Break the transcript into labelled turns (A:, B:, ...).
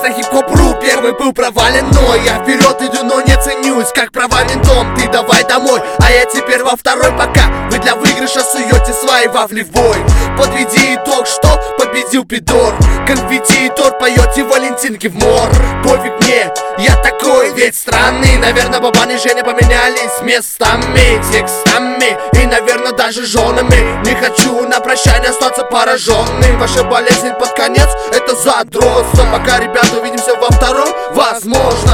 A: на хип-хоп.ру первый был провален, но я вперед иду, но не ценюсь, как провален дом. Ты давай домой, а я теперь во второй, пока вы для выигрыша суете свои вафли в бой. Подведи итог, что победил Пидор. Конфетти и торт поете валентинки в мор. Пофиг мне, я такой ведь странный. Наверное, Бабан и Женя поменялись местами, текстами и, наверное, даже женами. Не хочу на прощание остаться пораженным. Ваша болезнь под конец — это задротство. Пока, ребята, увидимся во втором, возможно.